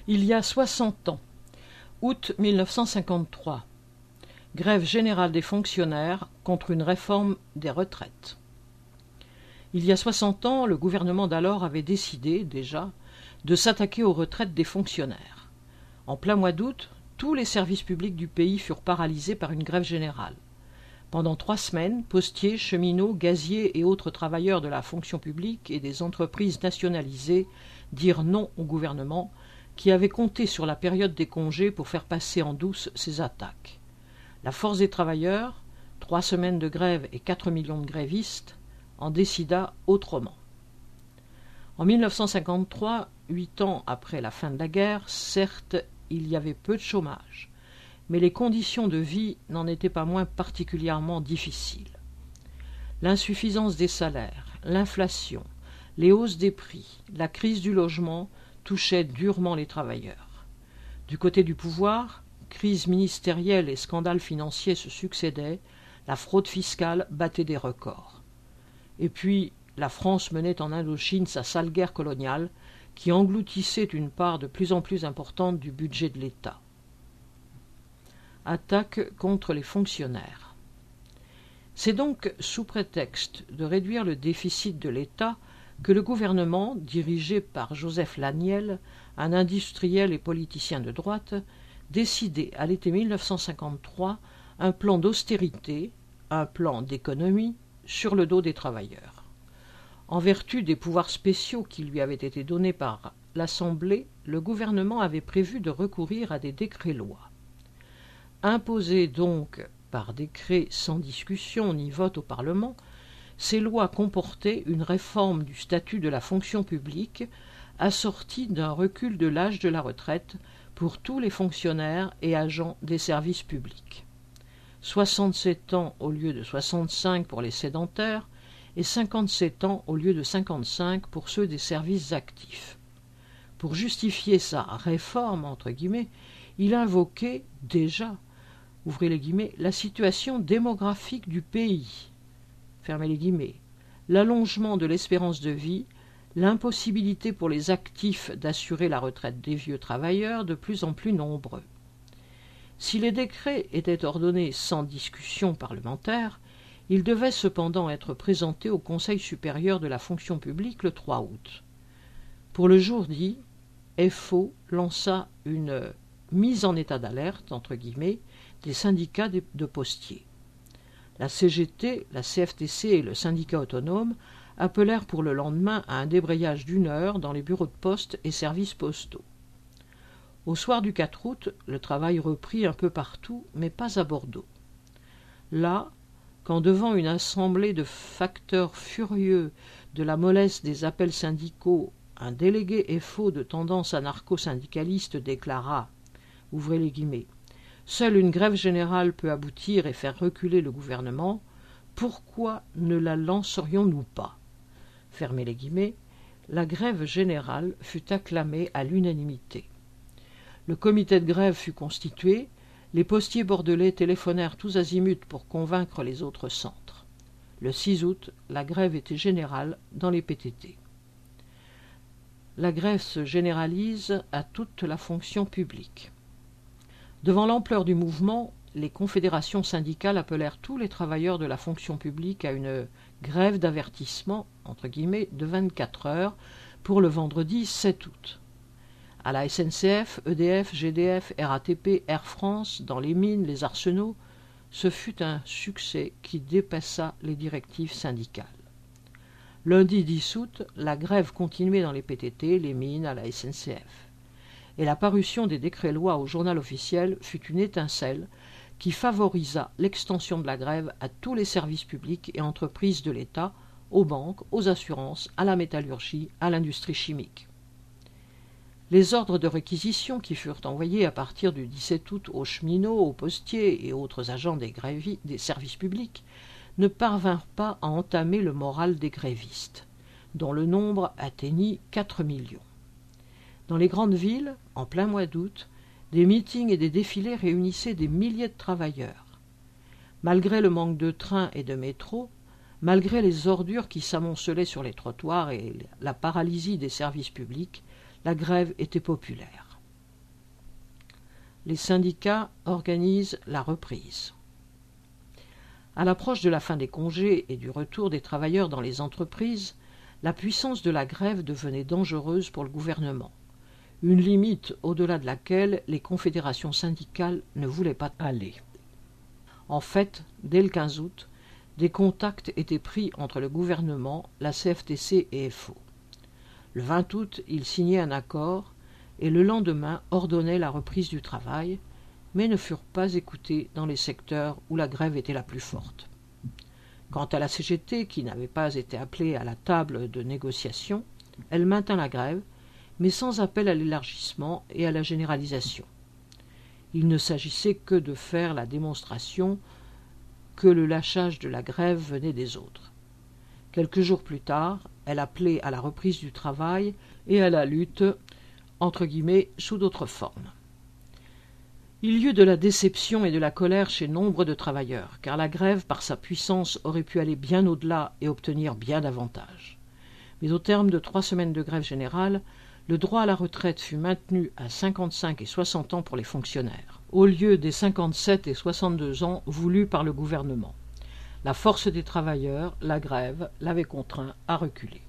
Il y a 60 ans, août 1953, grève générale des fonctionnaires contre une réforme des retraites. Il y a 60 ans, le gouvernement d'alors avait décidé, déjà, de s'attaquer aux retraites des fonctionnaires. En plein mois d'août, tous les services publics du pays furent paralysés par une grève générale. Pendant 3 semaines, postiers, cheminots, gaziers et autres travailleurs de la fonction publique et des entreprises nationalisées dirent non au gouvernement qui avait compté sur la période des congés pour faire passer en douce ces attaques. La force des travailleurs, 3 semaines de grève et 4 millions de grévistes, en décida autrement. En 1953, 8 ans après la fin de la guerre, certes, il y avait peu de chômage, mais les conditions de vie n'en étaient pas moins particulièrement difficiles. L'insuffisance des salaires, l'inflation, les hausses des prix, la crise du logement touchaient durement les travailleurs. Du côté du pouvoir, crise ministérielle et scandales financiers se succédaient, la fraude fiscale battait des records. Et puis, la France menait en Indochine sa sale guerre coloniale qui engloutissait une part de plus en plus importante du budget de l'État. Attaque contre les fonctionnaires. C'est donc sous prétexte de réduire le déficit de l'État que le gouvernement, dirigé par Joseph Laniel, un industriel et politicien de droite, décidait à l'été 1953 un plan d'austérité, un plan d'économie, sur le dos des travailleurs. En vertu des pouvoirs spéciaux qui lui avaient été donnés par l'Assemblée, le gouvernement avait prévu de recourir à des décrets-lois. Imposés donc par décret sans discussion ni vote au Parlement, ces lois comportaient une réforme du statut de la fonction publique assortie d'un recul de l'âge de la retraite pour tous les fonctionnaires et agents des services publics. 67 ans au lieu de 65 pour les sédentaires et 57 ans au lieu de 55 pour ceux des services actifs. Pour justifier sa « réforme », entre guillemets, il invoquait déjà, ouvrez les guillemets, la situation démographique du pays, fermez les guillemets, l'allongement de l'espérance de vie, l'impossibilité pour les actifs d'assurer la retraite des vieux travailleurs de plus en plus nombreux. Si les décrets étaient ordonnés sans discussion parlementaire, ils devaient cependant être présentés au Conseil supérieur de la fonction publique le 3 août. Pour le jour dit, FO lança une mise en état d'alerte, entre guillemets, des syndicats de postiers. La CGT, la CFTC et le syndicat autonome appelèrent pour le lendemain à un débrayage d'1 heure dans les bureaux de poste et services postaux. Au soir du 4 août, le travail reprit un peu partout, mais pas à Bordeaux. Là, quand devant une assemblée de facteurs furieux de la mollesse des appels syndicaux, un délégué FO de tendance anarcho-syndicaliste déclara, ouvrez les guillemets, « Seule une grève générale peut aboutir et faire reculer le gouvernement, pourquoi ne la lancerions-nous pas ?» Fermez les guillemets, la grève générale fut acclamée à l'unanimité. Le comité de grève fut constitué, les postiers bordelais téléphonèrent tous azimuts pour convaincre les autres centres. Le 6 août, la grève était générale dans les PTT. La grève se généralise à toute la fonction publique. Devant l'ampleur du mouvement, les confédérations syndicales appelèrent tous les travailleurs de la fonction publique à une grève d'avertissement, entre guillemets, de 24 heures pour le vendredi 7 août. À la SNCF, EDF, GDF, RATP, Air France, dans les mines, les arsenaux, ce fut un succès qui dépassa les directives syndicales. Lundi 10 août, la grève continuait dans les PTT, les mines, à la SNCF. Et la parution des décrets-lois au journal officiel fut une étincelle qui favorisa l'extension de la grève à tous les services publics et entreprises de l'État, aux banques, aux assurances, à la métallurgie, à l'industrie chimique. Les ordres de réquisition qui furent envoyés à partir du 17 août aux cheminots, aux postiers et autres agents des services publics ne parvinrent pas à entamer le moral des grévistes, dont le nombre atteignit 4 millions. Dans les grandes villes, en plein mois d'août, des meetings et des défilés réunissaient des milliers de travailleurs. Malgré le manque de trains et de métro, malgré les ordures qui s'amoncelaient sur les trottoirs et la paralysie des services publics, la grève était populaire. les syndicats organisent la reprise. À l'approche de la fin des congés et du retour des travailleurs dans les entreprises, la puissance de la grève devenait dangereuse pour le gouvernement, une limite au-delà de laquelle les confédérations syndicales ne voulaient pas aller. En fait, dès le 15 août, des contacts étaient pris entre le gouvernement, la CFTC et FO. Le 20 août, ils signaient un accord et le lendemain ordonnaient la reprise du travail, mais ne furent pas écoutés dans les secteurs où la grève était la plus forte. Quant à la CGT, qui n'avait pas été appelée à la table de négociation, elle maintint la grève, mais sans appel à l'élargissement et à la généralisation. Il ne s'agissait que de faire la démonstration que le lâchage de la grève venait des autres. Quelques jours plus tard, elle appelait à la reprise du travail et à la lutte, entre guillemets, sous d'autres formes. Il y eut de la déception et de la colère chez nombre de travailleurs, car la grève, par sa puissance, aurait pu aller bien au-delà et obtenir bien davantage. Mais au terme de 3 semaines de grève générale, le droit à la retraite fut maintenu à 55 et 60 ans pour les fonctionnaires, au lieu des 57 et 62 ans voulus par le gouvernement. La force des travailleurs, la grève, l'avait contraint à reculer.